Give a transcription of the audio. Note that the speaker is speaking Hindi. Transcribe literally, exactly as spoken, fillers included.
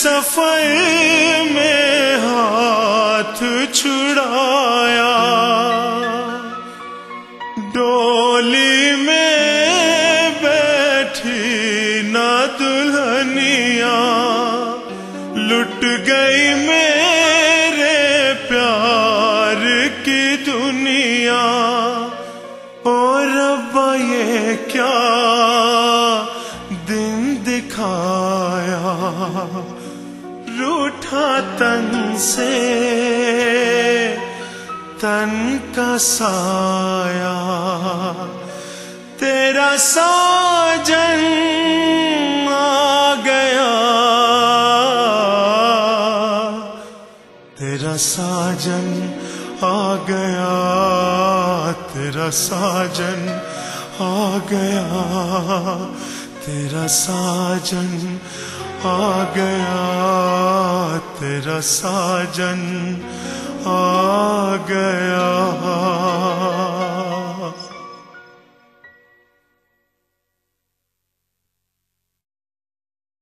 सफर में हाथ छुड़ाया, डोली में बैठी ना दुल्हनिया, लुट गई मेरे प्यार की दुनिया। और रब्बा ये क्या दिन दिखाया, रूठा तन से तन का साया, तेरा साजन आ गया, तेरा साजन आ गया, तेरा साजन आ गया, तेरा साजन आ गया, तेरा साजन आ गया।